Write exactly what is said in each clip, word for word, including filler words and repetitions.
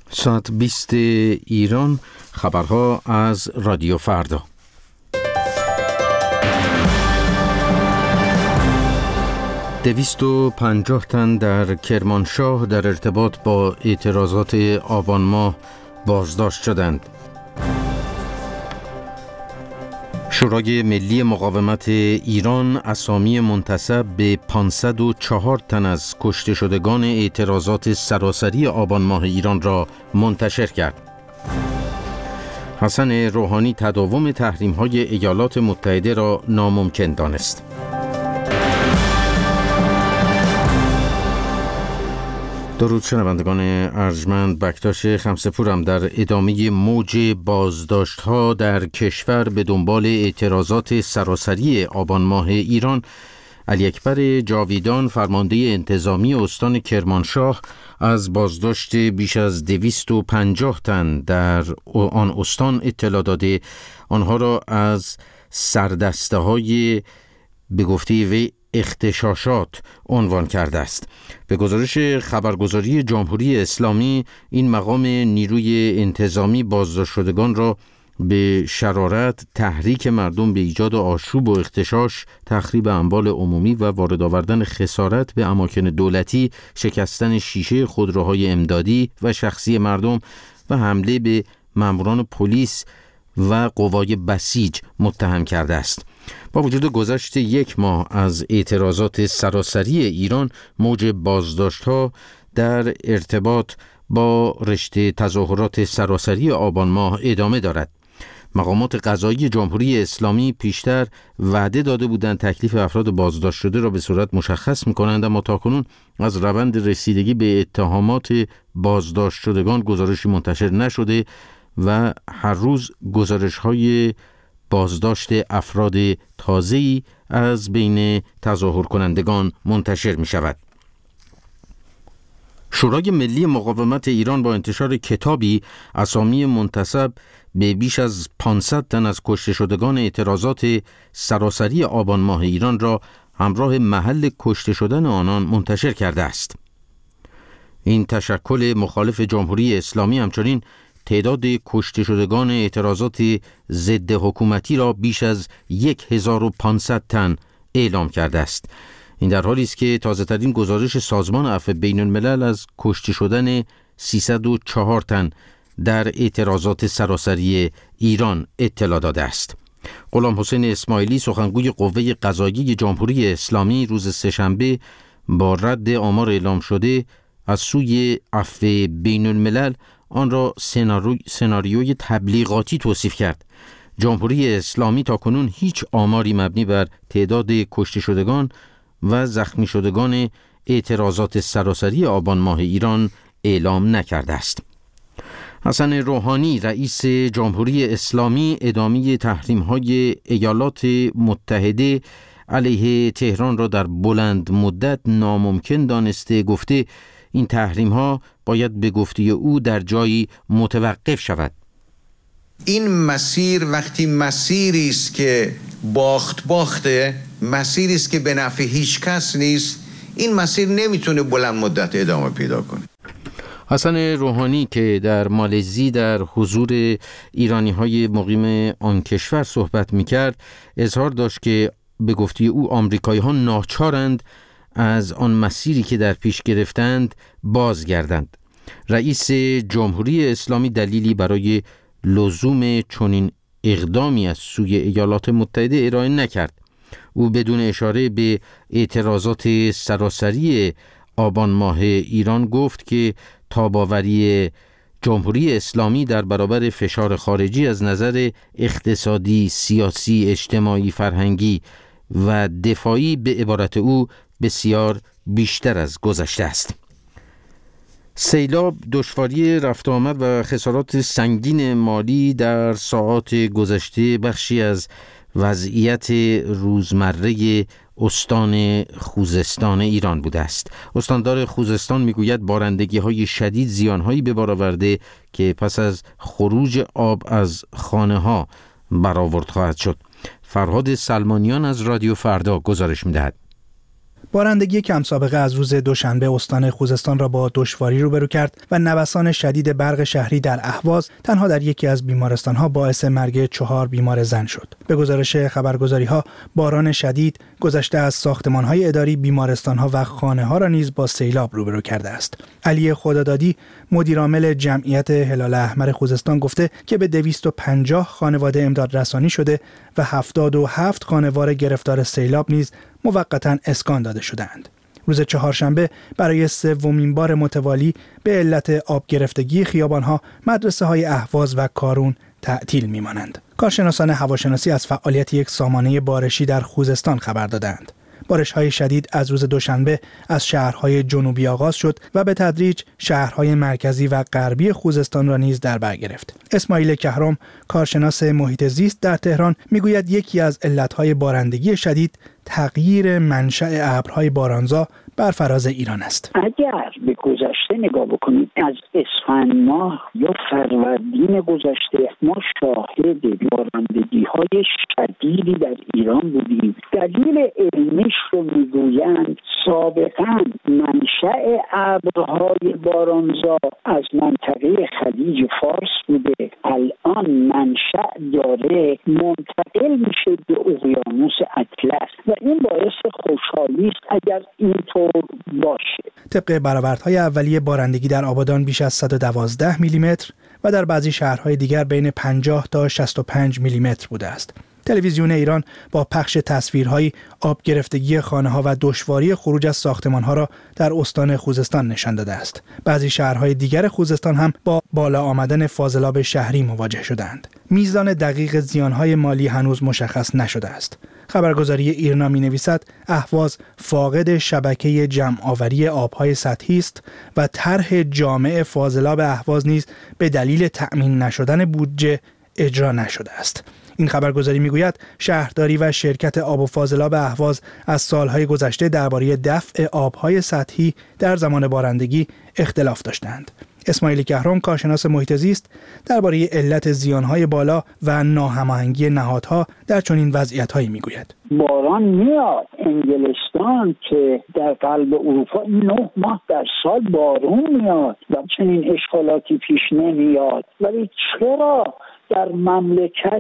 ساعت بیست ایران، خبرها از رادیو فردا. دویست و پنجاه تن در کرمانشاه در ارتباط با اعتراضات آبان ماه بازداشت شدند. شورای ملی مقاومت ایران اسامی منتسب به پانصد و چهار تن از کشته شدگان اعتراضات سراسری آبان ماه ایران را منتشر کرد. حسن روحانی تداوم تحریم‌های ایالات متحده را ناممکن دانست. درود شنوندگان ارجمند، بکتاش خمسه‌پورم در ادامه موج بازداشت‌ها در کشور به دنبال اعتراضات سراسری آبان ماه ایران. علی اکبر جاویدان، فرمانده انتظامی استان کرمانشاه، از بازداشت بیش از دویست و پنجاه تن در آن استان اطلاع داده آنها را از سردسته‌های به گفته وی اغتشاشات عنوان کرده است. به گزارش خبرگزاری جمهوری اسلامی، این مقام نیروی انتظامی بازداشت شدگان را به شرارت، تحریک مردم به ایجاد آشوب و اغتشاش، تخریب اموال عمومی و وارد آوردن خسارت به اماکن دولتی، شکستن شیشه خودروهای امدادی و شخصی مردم و حمله به ماموران پلیس و قوای بسیج متهم کرده است. با وجود گذشت یک ماه از اعتراضات سراسری ایران، موج بازداشت‌ها در ارتباط با رشته تظاهرات سراسری آبان ماه ادامه دارد. مقامات قضایی جمهوری اسلامی پیشتر وعده داده بودند تکلیف افراد بازداشت شده را به صورت مشخص می‌کنند، اما تاکنون از روند رسیدگی به اتهامات بازداشت شدگان گزارشی منتشر نشده و هر روز گزارش‌های بازداشت افراد تازه‌ای از بین تظاهر کنندگان منتشر می شود. شورای ملی مقاومت ایران با انتشار کتابی اسامی منتسب به بیش از پانصد تن از کشته شدگان اعتراضات سراسری آبان ماه ایران را همراه محل کشته شدن آنان منتشر کرده است. این تشکل مخالف جمهوری اسلامی همچنین تعداد کشته شدگان اعتراضات ضد حکومتی را بیش از هزار و پانصد تن اعلام کرده است. این در حالی است که تازه‌ترین گزارش سازمان عفو بین الملل از کشته شدن سیصد و چهار تن در اعتراضات سراسری ایران اطلاع داده است. غلام حسین اسماعیلی، سخنگوی قوه قضاییه جمهوری اسلامی، روز سه‌شنبه با رد آمار اعلام شده از سوی عفو بین الملل آن را سناریوی سناریوی تبلیغاتی توصیف کرد. جمهوری اسلامی تاکنون هیچ آماری مبنی بر تعداد کشته شدگان و زخمی شدگان اعتراضات سراسری آبان ماه ایران اعلام نکرده است. حسن روحانی، رئیس جمهوری اسلامی، ادامه تحریم‌های ایالات متحده علیه تهران را در بلند مدت ناممکن دانسته، گفته این تحریم‌ها باید به گفته او در جایی متوقف شود. این مسیر وقتی مسیری است که باخت باخته، مسیری است که به نفع هیچ کس نیست، این مسیر نمیتونه بلند مدت ادامه پیدا کنه. حسن روحانی که در مالزی در حضور ایرانی‌های مقیم آن کشور صحبت می‌کرد، اظهار داشت که به گفته او آمریکایی‌ها ناچارند از آن مسیری که در پیش گرفتند بازگردند. رئیس جمهوری اسلامی دلیلی برای لزوم چنین اقدامی از سوی ایالات متحده ارائه نکرد. او بدون اشاره به اعتراضات سراسری آبان ماه ایران گفت که تاباوری جمهوری اسلامی در برابر فشار خارجی از نظر اقتصادی، سیاسی، اجتماعی، فرهنگی و دفاعی به عبارت او بسیار بیشتر از گذشته است. سیلاب، دشواری رفت آمد و خسارات سنگین مالی در ساعات گذشته بخشی از وضعیت روزمره استان خوزستان ایران بوده است. استاندار خوزستان میگوید بارندگی‌های شدید زیان‌هایی به بار آورده که پس از خروج آب از خانه‌ها برآورد خواهد شد. فرهاد سلمانیان از رادیو فردا گزارش می‌دهد. بارندگی کم سابقه از روز دوشنبه استان خوزستان را با دشواری روبرو کرد و نوسان شدید برق شهری در اهواز تنها در یکی از بیمارستان‌ها باعث مرگ چهار بیمار زن شد. به گزارش خبرگزاری‌ها، باران شدید گذشته از ساختمان‌های اداری، بیمارستان‌ها و خانه‌ها را نیز با سیلاب روبرو کرده است. علی خدادادی، مدیرعامل جمعیت هلال احمر خوزستان گفته که به دویست و پنجاه خانواده امداد رسانی شده و هفتاد و هفت خانوار گرفتار سیلاب نیز موقتاً اسکان داده شدند. روز چهارشنبه برای سومین بار متوالی به علت آب گرفتگی خیابان‌ها، مدرسه‌های اهواز و کارون تعطیل می‌مانند. کارشناسان هواشناسی از فعالیت یک سامانه بارشی در خوزستان خبر دادند. بارش‌های شدید از روز دوشنبه از شهرهای جنوبی آغاز شد و به تدریج شهرهای مرکزی و غربی خوزستان را نیز در بر گرفت. اسماعیل کهرم، کارشناس محیط زیست در تهران، میگوید یکی از علتهای بارندگی شدید تغییر منشأ ابرهای بارانزا بر فراز ایران است. اگر به گذشته نگاه بکنید، از اسفند ماه یا فروردین گذشته ما شاهد بارندگی‌های شدیدی در ایران بودیم. دلیل علمیش رو میگویند سابقاً منشأ ابرهای بارانزا از منطقه خلیج فارس بوده، الان منشأ داره منتقل میشه به اقیانوس اطلس و این باعث خوشحالی است اگر اینطور باشه. طبق برآوردهای اولیه بارندگی در آبادان بیش از صد و دوازده میلیمتر و در بعضی شهرهای دیگر بین پنجاه تا شصت و پنج میلیمتر بوده است. تلویزیون ایران با پخش تصویرهای آب گرفتگی خانه‌ها و دشواری خروج از ساختمان‌ها را در استان خوزستان نشان داده است. بعضی شهرهای دیگر خوزستان هم با بالا آمدن فاضلاب شهری مواجه شدند. میزان دقیق زیانهای مالی هنوز مشخص نشده است. خبرگزاری ایرنا می‌نویسد اهواز فاقد شبکه جمع‌آوری آب‌های سطحی است و طرح جامع فاضلاب اهواز نیز به دلیل تأمین نشدن بودجه اجرا نشده است. این خبرگزاری میگوید شهرداری و شرکت آب و فاضلاب اهواز از سالهای گذشته درباره دفع آبهای سطحی در زمان بارندگی اختلاف داشتند. اسماعیل کهرم، کارشناس محیط زیست، درباره علت زیانهای بالا و ناهماهنگی نهادها در چنین وضعیت‌هایی میگوید. باران میاد انگلستان که در قلب اروپا نه ماه در سال بارون میاد و چنین اشکالاتی پیش نمیاد، ولی چرا در مملکت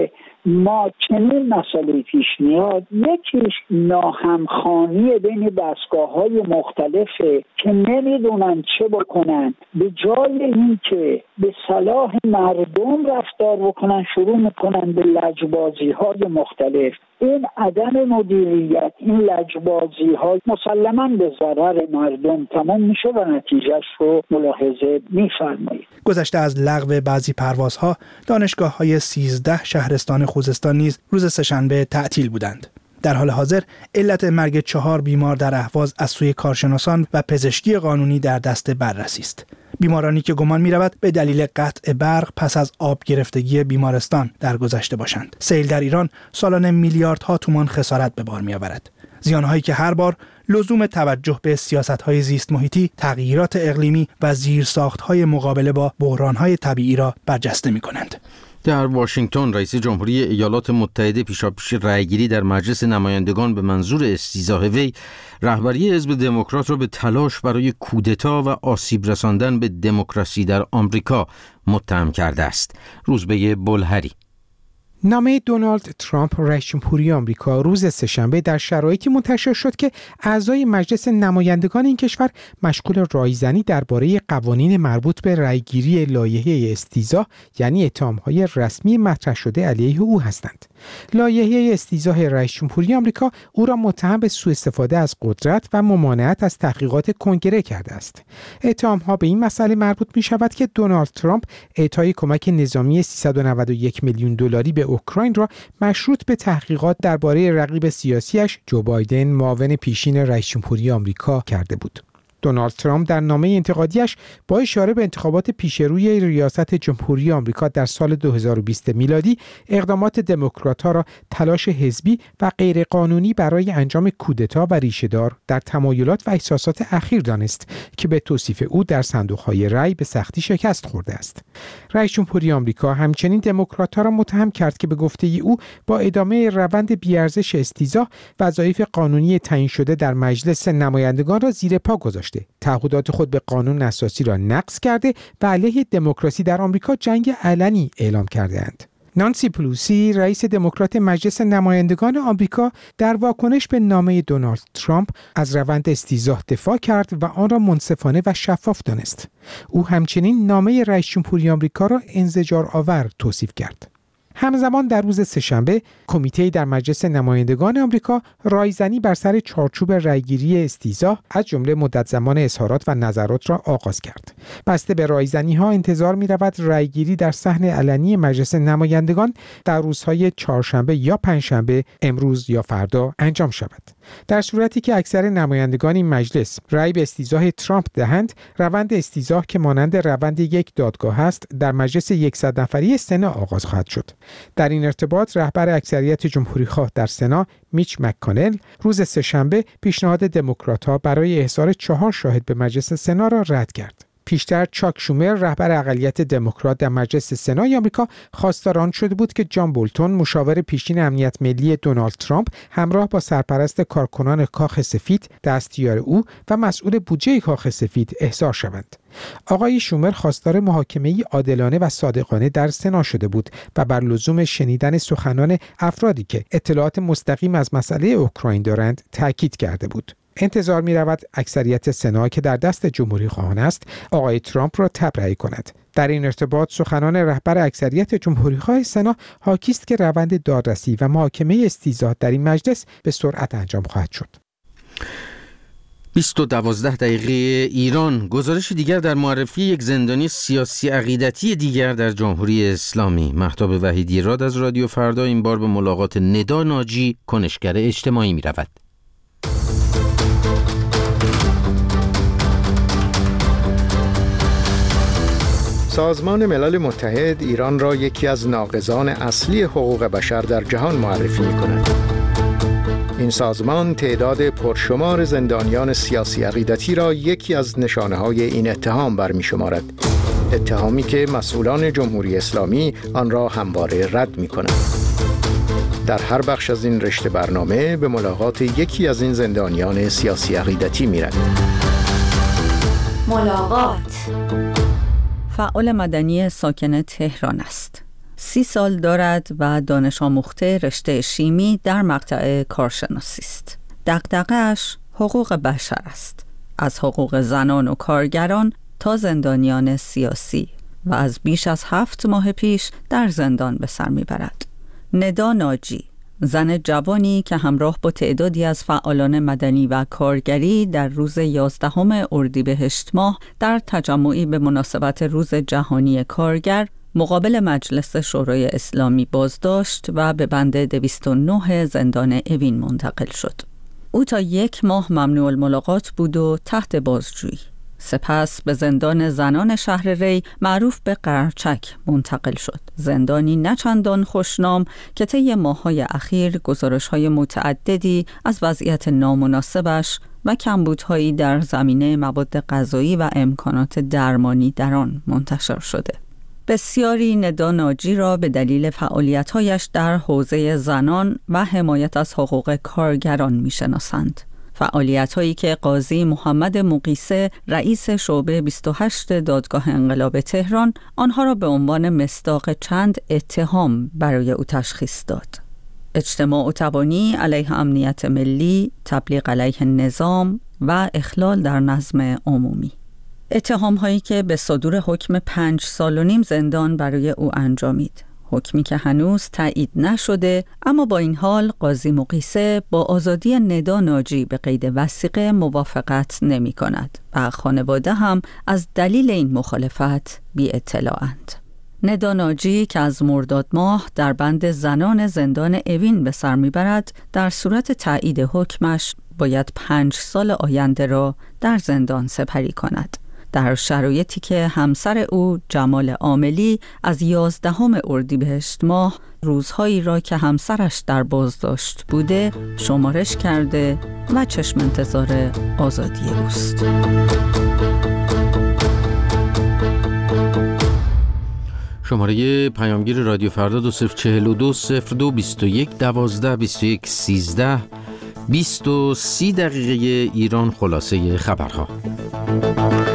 ما چنین مسئله پیش میاد؟ یکیش ناهمخوانی بین دستگاه‌های مختلفه که نمیدونن چه بکنن. به جای اینکه به صلاح مردم رفتار بکنن، شروع میکنن به لجبازی‌های مختلف. این عدم مدیریت، این لجبازی‌ها مسلماً به ضرر مردم تمام میشه و نتیجهش رو ملاحظه می‌فرمایید. گذشته از لغو بعضی پروازها، دانشگاه‌های سیزده شهرستان خوزستان نیز روز سه‌شنبه تعطیل بودند. در حال حاضر علت مرگ چهار بیمار در اهواز از سوی کارشناسان و پزشکی قانونی در دست بررسی است. بیمارانی که گمان می‌رود به دلیل قطع برق پس از آب گرفتگی بیمارستان درگذشته باشند. سیل در ایران سالانه میلیاردها تومان خسارت به بار می‌آورد. زیان‌هایی که هر بار لزوم توجه به سیاست‌های زیست محیطی، تغییرات اقلیمی و زیرساخت‌های مقابله با بحران‌های طبیعی را برجسته می‌کنند. در واشنگتن رئیس جمهوری ایالات متحده پیشاپیش رأیگیری در مجلس نمایندگان به منظور استیضاح وی رهبری حزب دموکرات را به تلاش برای کودتا و آسیب رساندن به دموکراسی در آمریکا متهم کرده است. روزبه بلهری. نامه دونالد ترامپ رئیس جمهوری آمریکا روز سه‌شنبه در شرایطی منتشر شد که اعضای مجلس نمایندگان این کشور مشغول رایزنی درباره قوانین مربوط به رأیگیری لایحه استیضاح، یعنی اتهام‌های رسمی مطرح شده علیه او هستند. لایحه استیضاح رئیس جمهوری آمریکا او را متهم به سوء استفاده از قدرت و ممانعت از تحقیقات کنگره کرده است. اتهام‌ها به این مسئله مربوط می‌شود که دونالد ترامپ اعطای کمک نظامی سیصد و نود و یک میلیون دلاری به اوکراین را مشروط به تحقیقات درباره رقیب سیاسیش جو بایدن، معاون پیشین رئیس جمهوری آمریکا کرده بود. دونالد ترامپ در نامه انتقادیش با اشاره به انتخابات پیشروی ریاست جمهوری آمریکا در سال دو هزار و بیست میلادی اقدامات دموکرات‌ها را تلاش حزبی و غیرقانونی برای انجام کودتا و ریشه‌دار در تمایلات و احساسات اخیر دانست که به توصیف او در صندوق‌های رای به سختی شکست خورده است. رئیس جمهوری آمریکا همچنین دموکرات‌ها را متهم کرد که به گفته او با ادامه روند بی‌ارزش استیضاح وظایف قانونی تعیین شده در مجلس نمایندگان را زیر پا گذاشته، تعهدات خود به قانون اساسی را نقض کرده و علیه دموکراسی در آمریکا جنگ علنی اعلام کرده‌اند. نانسی پلوسی، رئیس دموکرات مجلس نمایندگان آمریکا، در واکنش به نامه دونالد ترامپ از روند استیضاح دفاع کرد و آن را منصفانه و شفاف دانست. او همچنین نامه رئیس جمهوری آمریکا را انزجار آور توصیف کرد. همزمان در روز سه‌شنبه کمیته در مجلس نمایندگان آمریکا رایزنی بر سر چارچوب رایگیری استیضاح از جمله مدت زمان اظهارات و نظرات را آغاز کرد. بسته به رایزنی ها انتظار می رود رایگیری در صحن علنی مجلس نمایندگان در روزهای چهارشنبه یا پنجشنبه، امروز یا فردا انجام شود. در صورتی که اکثر نمایندگان این مجلس رای به استیضاح ترامپ دهند، روند استیضاح که مانند روند یک دادگاه است در مجلس صد نفری سنا آغاز خواهد شد. در این ارتباط رهبر اکثریت جمهوری‌خواه در سنا میچ مک‌کانل روز سه‌شنبه پیشنهاد دموکرات‌ها برای احضار چهار شاهد به مجلس سنا را رد کرد. پیشتر چاک شومر رهبر اقلیت دموکرات در مجلس سنای آمریکا خواستار آن شده بود که جان بولتون مشاور پیشین امنیت ملی دونالد ترامپ همراه با سرپرست کارکنان کاخ سفید، دستیار او و مسئول بودجه کاخ سفید احضار شوند. آقای شومر خواستار محاکمه‌ای عادلانه و صادقانه در سنا شده بود و بر لزوم شنیدن سخنان افرادی که اطلاعات مستقیم از مسئله اوکراین دارند تاکید کرده بود. انتظار می رود اکثریت سنا که در دست جمهوری خواهان است آقای ترامپ را تبرئه کند. در این ارتباط سخنان رهبر اکثریت جمهوری خواه سنا حاکی است که روند دادرسی و محاکمه استیضاح در این مجلس به سرعت انجام خواهد شد. بیست و دوازده دقیقه ایران. گزارش دیگر در معرفی یک زندانی سیاسی عقیدتی دیگر در جمهوری اسلامی. مهتاب وحیدی راد از رادیو فردا این بار به ملاقات ندا ناجی، کنشگر اجتماعی می رود. سازمان ملل متحد ایران را یکی از ناقضان اصلی حقوق بشر در جهان معرفی می‌کند. این سازمان تعداد پرشمار زندانیان سیاسی عقیدتی را یکی از نشانه‌های این اتهام برمی‌شمارد. اتهامی که مسئولان جمهوری اسلامی آن را همواره رد می‌کنند. در هر بخش از این رشته برنامه به ملاقات یکی از این زندانیان سیاسی عقیدتی می‌رویم. ملاقات. فعال مدنی ساکن تهران است. سی سال دارد و دانش آموخته رشته شیمی در مقطع کارشناسی است. دغدغه‌اش حقوق بشر است. از حقوق زنان و کارگران تا زندانیان سیاسی و از بیش از هفت ماه پیش در زندان به سر میبرد. ندا ناجی، زن جوانی که همراه با تعدادی از فعالان مدنی و کارگری در روز یازدهم اردیبهشت ماه در تجمعی به مناسبت روز جهانی کارگر مقابل مجلس شورای اسلامی بازداشت و به بند دویست و نه زندان اوین منتقل شد. او تا یک ماه ممنوع الملاقات بود و تحت بازجویی. سپس به زندان زنان شهر ری معروف به قرچک منتقل شد. زندانی نچندان خوشنام که طی ماه‌های اخیر گزارش‌های متعددی از وضعیت نامناسبش و کمبودهایی در زمینه مواد غذایی و امکانات درمانی در آن منتشر شده. بسیاری ندا ناجی را به دلیل فعالیت‌هایش در حوزه زنان و حمایت از حقوق کارگران می‌شناسند. فعالیت‌هایی که قاضی محمد مقیسه رئیس شعبه بیست و هشت دادگاه انقلاب تهران آنها را به عنوان مصداق چند اتهام برای او تشخیص داد: اجتماع و تبانی علیه امنیت ملی، تبلیغ علیه نظام و اخلال در نظم عمومی. اتهام هایی که به صدور حکم پنج سال و نیم زندان برای او انجامید. حکمی که هنوز تایید نشده، اما با این حال قاضی مقیسه با آزادی ندا ناجی به قید وثیقه موافقت نمی کند و خانواده هم از دلیل این مخالفت بی اطلاعند. ندا ناجی که از مرداد ماه در بند زنان زندان اوین به سر میبرد، در صورت تایید حکمش باید پنج سال آینده را در زندان سپری کند. در شرایطی که همسر او جمال عاملی از یازدهم اردیبهشت ماه روزهایی را که همسرش در بازداشت بوده شمارش کرده و چشم انتظار آزادی اوست. شماره پیامگیر رادیو فردا دو صفر چهل و دو صفر دو بیست و یک دوازده بیست و یک سیزده بیست و سی دقیقه ایران. خلاصه خبرها.